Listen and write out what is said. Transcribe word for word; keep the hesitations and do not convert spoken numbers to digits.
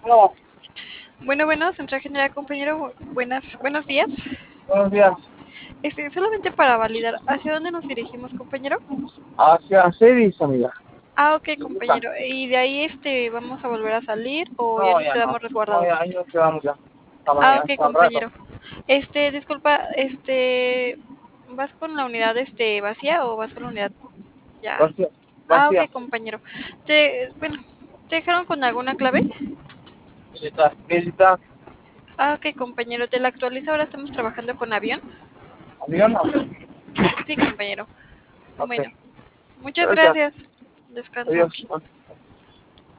No, Bueno, bueno, Central General, compañero, bu- buenas, buenos días. buenos días. Este, solamente para validar, ¿hacia dónde nos dirigimos, compañero? Hacia Celis, amiga. Ah, ok, Está. compañero. ¿Y de ahí, este, vamos a volver a salir o ya No, nos ya no. quedamos No, resguardados? ya, ahí nos quedamos ya. Hasta Ah, mañana, ok, hasta el rato. compañero. Este, disculpa, este, ¿vas con la unidad, este, vacía o vas con la unidad ya? Vacía. Ah, ok, Vacía. compañero. Te, bueno, ¿te dejaron con alguna clave? Militar. Militar. Ah, ok, compañero. ¿Te la actualizo? Ahora estamos trabajando con avión. ¿Avión? No. Sí, compañero. Ok. Bueno, muchas Gracias. gracias. Descansa. Adiós.